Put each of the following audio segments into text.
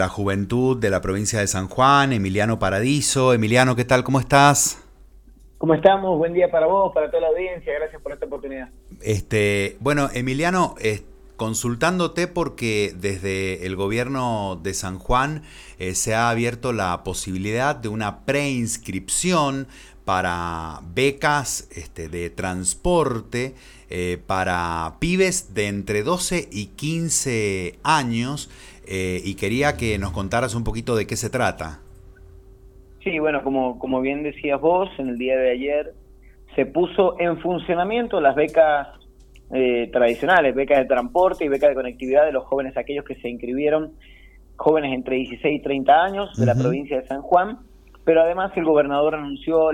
La Juventud de la provincia de San Juan, Emiliano Paradiso. Emiliano, ¿qué tal? ¿Cómo estás? ¿Cómo estamos? Buen día para vos, para toda la audiencia. Gracias por esta oportunidad. Bueno, Emiliano, consultándote porque desde el gobierno de San Juan se ha abierto la posibilidad de una preinscripción para becas de transporte para pibes de entre 12 y 15 años y quería que nos contaras un poquito de qué se trata. Sí, bueno, como bien decías vos, en el día de ayer se puso en funcionamiento las becas tradicionales, becas de transporte y becas de conectividad de los jóvenes, aquellos que se inscribieron, jóvenes entre 16 y 30 años de la provincia de San Juan, pero además el gobernador anunció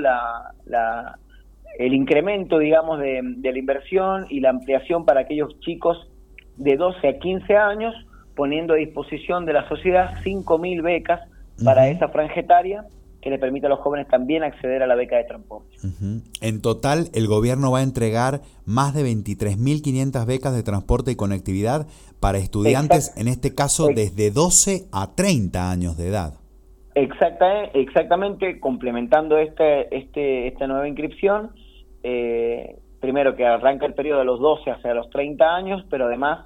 el incremento, digamos, de la inversión y la ampliación para aquellos chicos de 12 a 15 años, poniendo a disposición de la sociedad 5.000 becas para esa franja etaria, que le permite a los jóvenes también acceder a la beca de transporte. En total, el gobierno va a entregar más de 23.500 becas de transporte y conectividad para estudiantes, en este caso, desde 12 a 30 años de edad. Exactamente, complementando esta nueva inscripción, primero que arranca el periodo de los 12 hacia los 30 años, pero además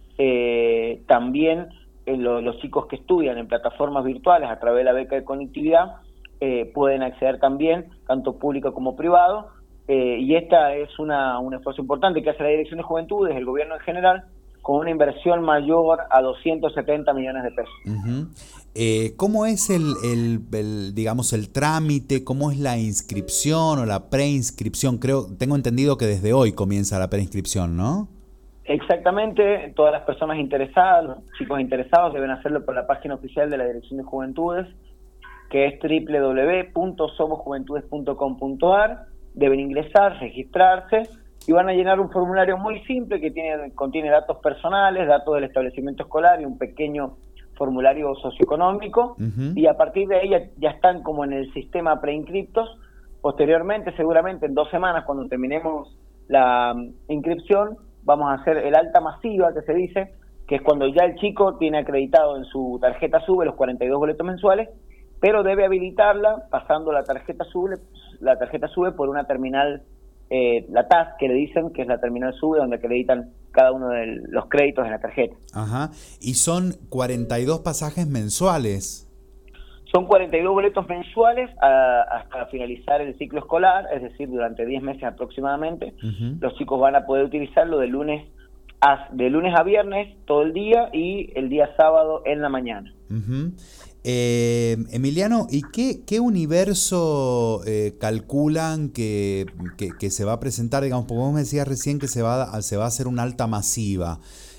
también los chicos que estudian en plataformas virtuales a través de la beca de conectividad pueden acceder también, tanto público como privado, y esta es un esfuerzo importante que hace la Dirección de Juventudes, el gobierno en general, con una inversión mayor a 270 millones de pesos. ¿Cómo es digamos, el trámite? ¿Cómo es la inscripción o la preinscripción? Tengo entendido que desde hoy comienza la preinscripción, ¿no? Exactamente, todas las personas interesadas, los chicos interesados deben hacerlo por la página oficial de la Dirección de Juventudes, que es www.somosjuventudes.com.ar. Deben ingresar, registrarse y van a llenar un formulario muy simple que contiene datos personales, datos del establecimiento escolar y un pequeño formulario socioeconómico, y a partir de ahí ya están como en el sistema preinscriptos. Posteriormente, seguramente en 2 semanas, cuando terminemos la inscripción, vamos a hacer el alta masiva, que se dice, que es cuando ya el chico tiene acreditado en su tarjeta SUBE los 42 boletos mensuales, pero debe habilitarla pasando la tarjeta SUBE por una terminal, la TAS, que le dicen que es la terminal SUBE, donde acreditan cada uno de los créditos en la tarjeta. Ajá. Y son 42 pasajes mensuales. Son 42 boletos mensuales hasta finalizar el ciclo escolar, es decir, durante 10 meses aproximadamente. Los chicos van a poder utilizarlo de lunes a viernes todo el día y el día sábado en la mañana. Emiliano, ¿y qué universo calculan que se va a presentar? Digamos, porque vos me decías recién que se va a hacer una alta masiva.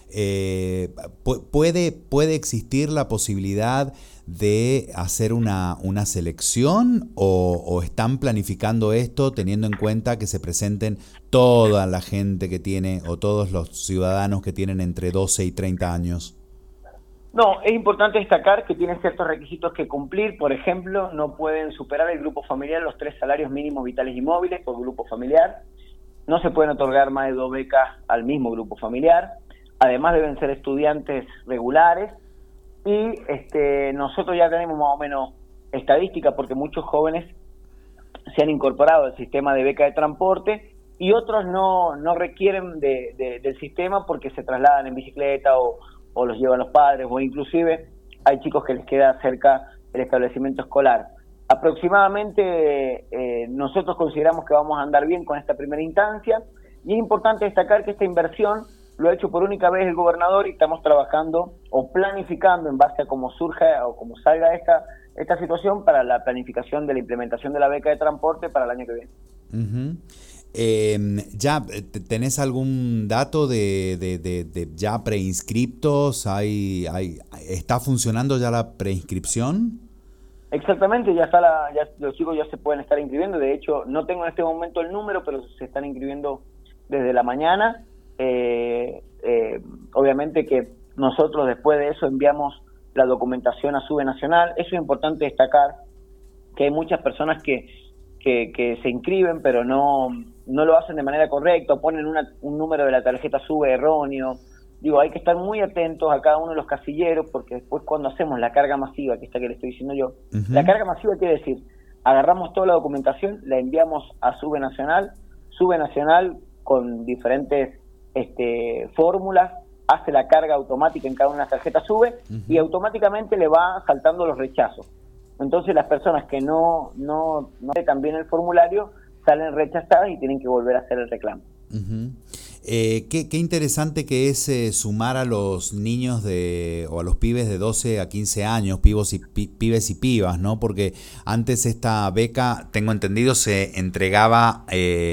¿Puede existir la posibilidad de hacer una selección o están planificando esto teniendo en cuenta que se presenten toda la gente que tiene o todos los ciudadanos que tienen entre 12 y 30 años? No, es importante destacar que tienen ciertos requisitos que cumplir. Por ejemplo, no pueden superar el grupo familiar los 3 salarios mínimos vitales y móviles por grupo familiar. No se pueden otorgar más de 2 becas al mismo grupo familiar. Además deben ser estudiantes regulares. Y nosotros ya tenemos más o menos estadística porque muchos jóvenes se han incorporado al sistema de beca de transporte y otros no requieren del sistema porque se trasladan en bicicleta o los llevan los padres, o inclusive hay chicos que les queda cerca el establecimiento escolar. Aproximadamente nosotros consideramos que vamos a andar bien con esta primera instancia, y es importante destacar que esta inversión lo ha hecho por única vez el gobernador y estamos trabajando o planificando en base a cómo surja o cómo salga esta situación para la planificación de la implementación de la beca de transporte para el año que viene. ¿Ya tenés algún dato de ya preinscriptos? ¿Está funcionando ya la preinscripción? Exactamente, ya los chicos ya se pueden estar inscribiendo. De hecho, no tengo en este momento el número, pero se están inscribiendo desde la mañana. Obviamente que nosotros después de eso enviamos la documentación a SUBE Nacional. Eso es importante destacar, que hay muchas personas que se inscriben pero no lo hacen de manera correcta, o ponen un número de la tarjeta SUBE erróneo, digo, hay que estar muy atentos a cada uno de los casilleros, porque después cuando hacemos la carga masiva, que esta que le estoy diciendo yo, la carga masiva quiere decir, agarramos toda la documentación, la enviamos a Sube Nacional con diferentes fórmulas, hace la carga automática en cada una de las tarjetas Sube, y automáticamente le va saltando los rechazos. Entonces las personas que no sepan bien el formulario salen rechazadas y tienen que volver a hacer el reclamo. Qué interesante que es sumar a los niños o a los pibes de 12 a 15 años, pibes y pibas, ¿no? Porque antes esta beca, tengo entendido, se entregaba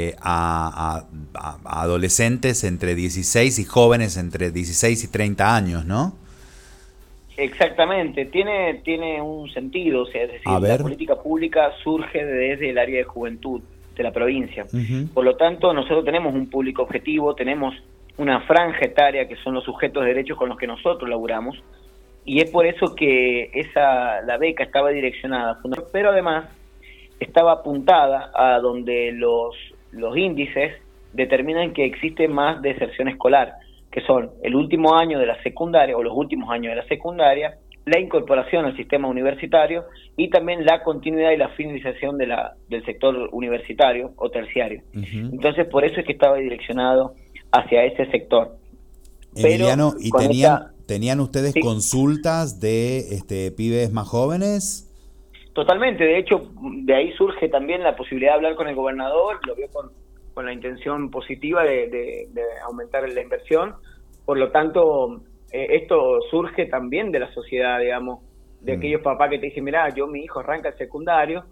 a adolescentes entre 16 y jóvenes entre 16 y 30 años, ¿no? Exactamente, tiene un sentido, o sea, es decir, la política pública surge desde el área de juventud de la provincia. Por lo tanto, nosotros tenemos un público objetivo, tenemos una franja etaria que son los sujetos de derechos con los que nosotros laburamos, y es por eso que la beca estaba direccionada, pero además estaba apuntada a donde los índices determinan que existe más deserción escolar, que son el último año de la secundaria o los últimos años de la secundaria, la incorporación al sistema universitario y también la continuidad y la finalización del sector universitario o terciario. Entonces, por eso es que estaba direccionado hacia ese sector. Emiliano, ¿y tenían ustedes consultas de pibes más jóvenes? Totalmente, de hecho, de ahí surge también la posibilidad de hablar con el gobernador, lo vio con la intención positiva de aumentar la inversión. Por lo tanto, esto surge también de la sociedad, digamos, de aquellos papás que te dicen, mirá, mi hijo arranca el secundario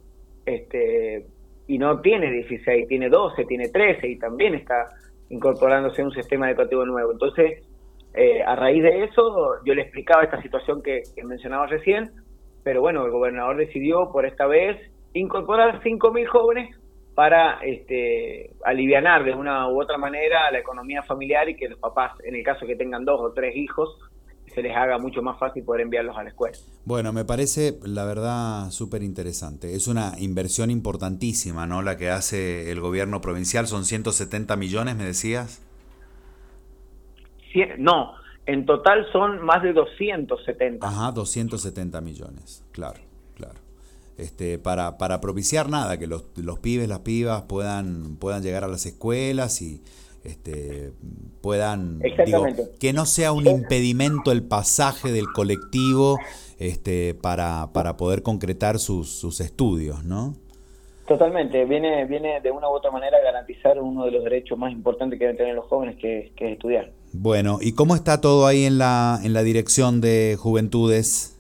y no tiene 16, tiene 12, tiene 13 y también está incorporándose a un sistema educativo nuevo. Entonces, a raíz de eso, yo le explicaba esta situación que mencionaba recién, pero bueno, el gobernador decidió por esta vez incorporar 5.000 jóvenes para alivianar de una u otra manera la economía familiar y que los papás, en el caso que tengan 2 o 3 hijos, se les haga mucho más fácil poder enviarlos a la escuela. Bueno, me parece, la verdad, súper interesante. Es una inversión importantísima, ¿no? La que hace el gobierno provincial. ¿Son 170 millones, me decías? No, en total son más de 270. Ajá, 270 millones, claro. Para propiciar que los pibes, las pibas puedan llegar a las escuelas y puedan, que no sea un impedimento el pasaje del colectivo para poder concretar sus estudios, ¿no? Totalmente, viene de una u otra manera a garantizar uno de los derechos más importantes que deben tener los jóvenes, que es estudiar. Bueno, ¿y cómo está todo ahí en la dirección de Juventudes?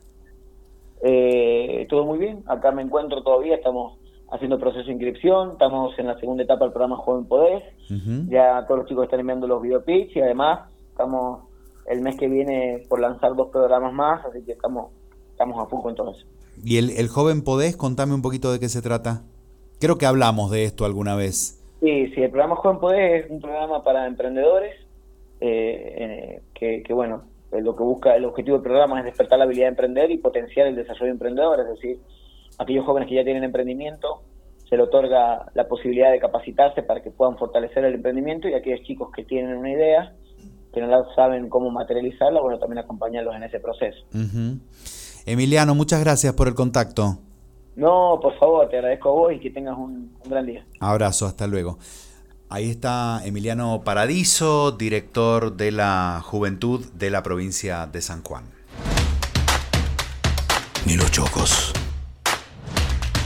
Todo muy bien, acá me encuentro todavía, estamos haciendo el proceso de inscripción, estamos en la segunda etapa del programa Joven Podés, ya todos los chicos están enviando los videopitch y además estamos el mes que viene por lanzar 2 programas más, así que estamos a full con todo eso. ¿Y el Joven Podés? Contame un poquito de qué se trata. Creo que hablamos de esto alguna vez. Sí, el programa Joven Podés es un programa para emprendedores, que bueno, lo que busca, el objetivo del programa es despertar la habilidad de emprender y potenciar el desarrollo emprendedor, es decir, aquellos jóvenes que ya tienen emprendimiento, se le otorga la posibilidad de capacitarse para que puedan fortalecer el emprendimiento, y aquellos chicos que tienen una idea, que no saben cómo materializarla, bueno, también acompañarlos en ese proceso. Emiliano, muchas gracias por el contacto. No, por favor, te agradezco a vos y que tengas un gran día. Abrazo, hasta luego. Ahí está Emiliano Paradiso, director de la Juventud de la provincia de San Juan. Ni los chocos.